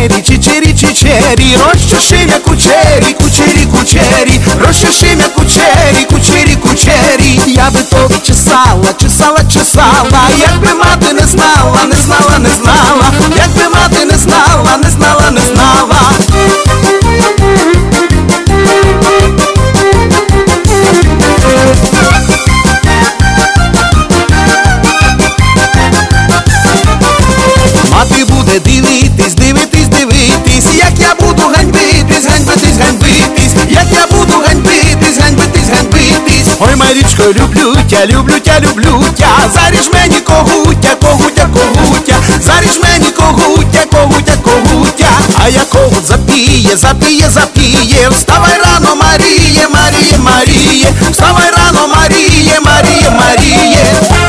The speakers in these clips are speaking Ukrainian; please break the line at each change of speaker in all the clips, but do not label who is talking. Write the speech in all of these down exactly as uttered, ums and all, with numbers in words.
чичері, чичері, чичері, розчеши кучері, кучері, кучері, розчеши кучері, кучері, кучері. Я би тобі чесала, чесала, чесала, якби мати не знала, не знала, не знала, якби мати не знала, не знала, не знала. Мати буде дивитись, дивитись, дивитись, як я буду ганьбитись, ганьбитись, ганьбитись, як я буду ганьбитись, ганьбитись, ганьбитись. Ой, Марічко, люблю тя, люблю тя, люблю тя, заріж мені когутя, когутя, когутя, заріж мені когутя, когутя, когутя. А я когут запіє, запіє, запіє, вставай рано, Маріє, Маріє, Маріє, вставай рано, Маріє, Маріє, Маріє.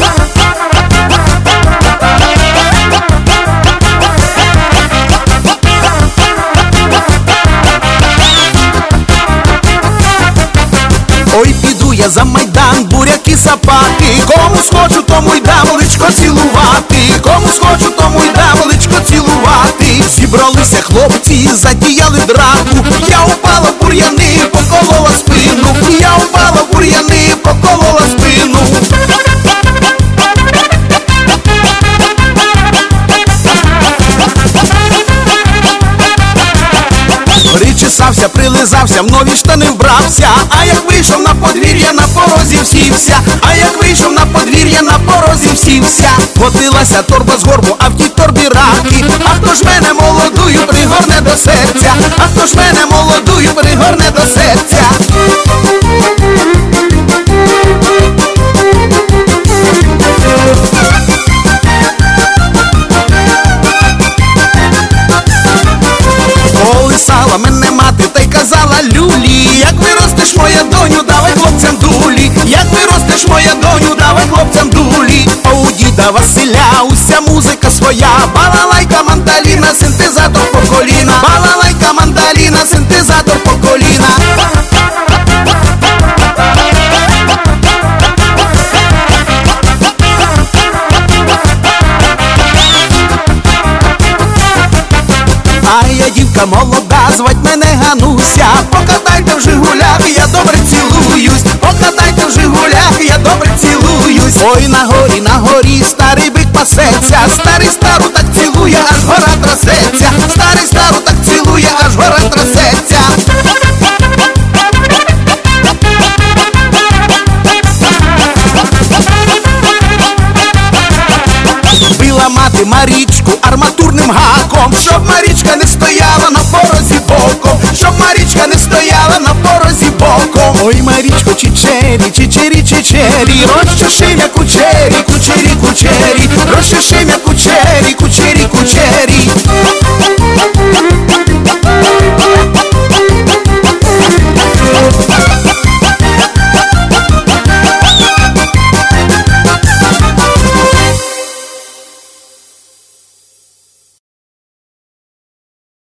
Ой, піду я за майдан, буряки сапати, кому схочу, тому й дам личко цілувати, кому схочу, тому й дам личко цілувати. Зібралися хлопці, затіяли драку, я упала в бур'яни, поколола спину, я упала в бур'яни, поколола спину. Причесався, прилизався, в нові штани вбрався, а як вийшов на подвір'я, на порозі всівся, а як вийшов на подвір'я, на порозі всівся. Котилася торба з горбу, а в тій торбі раки, а хто ж мене молодую пригорне до серця, а хто ж мене молодую пригорне до серця. Колисала мене мати та й казала люлі, як виростеш, моя доню, давай хлопцям дулі, як виростеш, моя доню, давай хлопцям дулі. А у діда Василя уся музика своя, балалайка, мандаліна, синтезатор по коліна, балалайка, мандаліна, синтезатор по коліна. А я дівка молода, звать мене Гануся, покатайте в Жигулях, я добре цілуюсь, покатайте в Жигулях, я добре цілуюсь. Ой, на горі, на горі старий бик пасеться, старий стару так цілує, аж гора трасеться, старий стару так цілує, аж гора трасеться. Била мати Марічку арматурним гаком, щоб Марічка не стояла на порозі боком, щоб Марічка не стояла на порозі боком. Ой, Марічко, чичері, чичері, чичері, розчеши кучері.